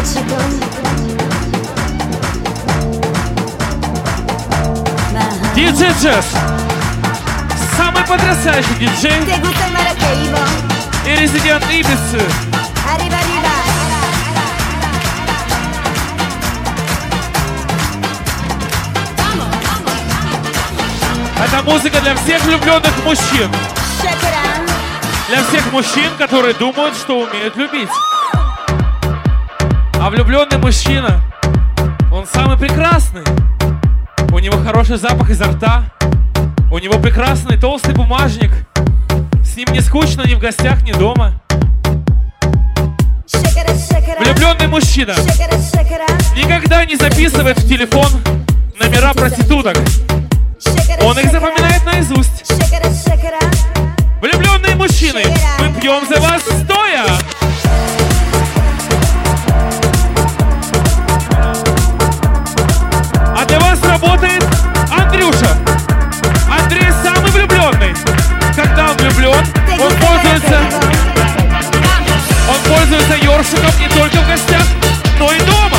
Диджей Джесс, самый потрясающий диджей и резидент Ибицы. Это музыка для всех влюбленных мужчин. Для всех мужчин, которые думают, что умеют любить. А влюбленный мужчина, он самый прекрасный. У него хороший запах изо рта. У него прекрасный толстый бумажник. С ним не скучно ни в гостях, ни дома. Влюбленный мужчина никогда не записывает в телефон номера проституток. Он их запоминает наизусть. Влюбленные мужчины, мы пьем за вас стоя. А для вас работает Андрюша. Андрей самый влюбленный. Когда он влюблен, он пользуется ёршиком не только в гостях, но и дома.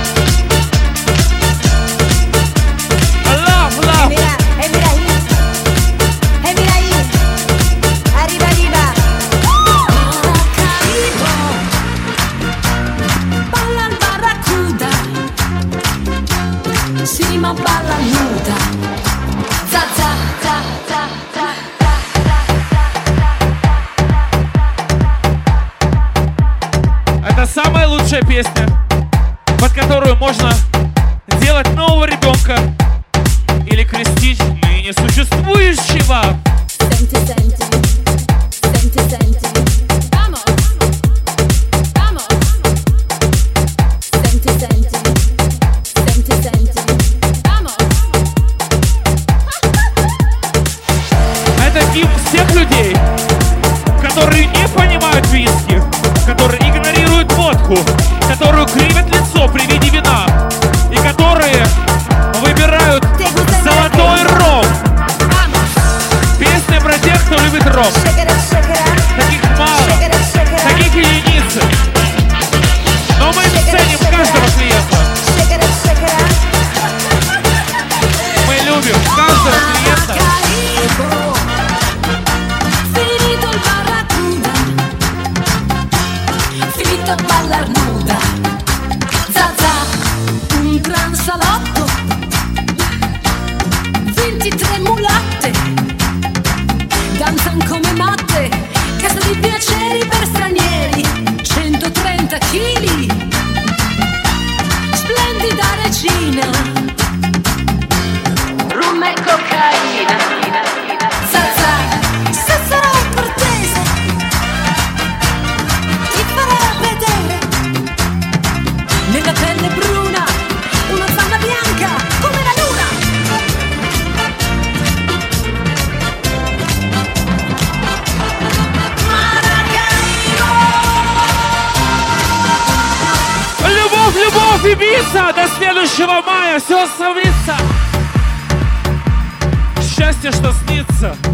Это самая лучшая песня, под которую можно делать нового ребенка или крестить ныне существующего. Это гимн всех людей, которые не понимают виски, которые игнорируют водку, которые кривят лицо при виде вина и которые выбирают золотой ром. Песня про тех, кто любит ром. Таких мало, таких единицы. Но мы ценим каждого клиента. Мы любим каждого клиента. Ballar nuda, Zaza, un gran salotto, 23 mulatte, danzan come matte, casa di piaceri per stranieri, 130 chili, splendida regina, rum e cocaina, Zaza, se sarò cortese, ti farò vedere nella pelle bruna una zanna bianca come la luna. Любовь, любовь, Ибица! До следующего мая все совместится. Счастье, что снится.